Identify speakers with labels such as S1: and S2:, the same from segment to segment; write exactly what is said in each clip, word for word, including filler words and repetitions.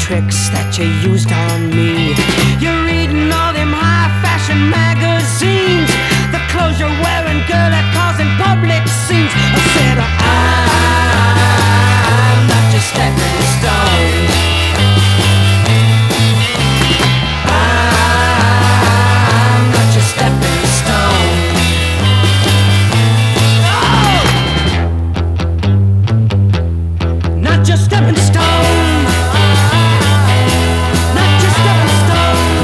S1: tricks that you used on me. You're reading all them high fashion magazines. The clothes you're wearing, girl, are causing public scenes. I said, I'm not your stepping stone. I'm not your stepping stone. Oh! Not your stepping stone. Not your stepping stone.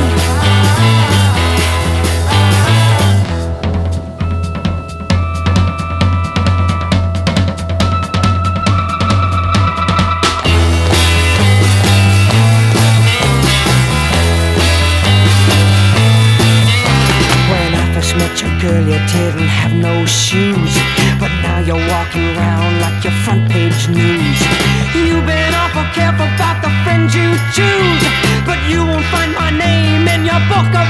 S1: When I first met you, girl, you didn't have no shoes, but now you're walking around like your front page news. You've been awful careful about the friends you choose, but you won't find my name in your book of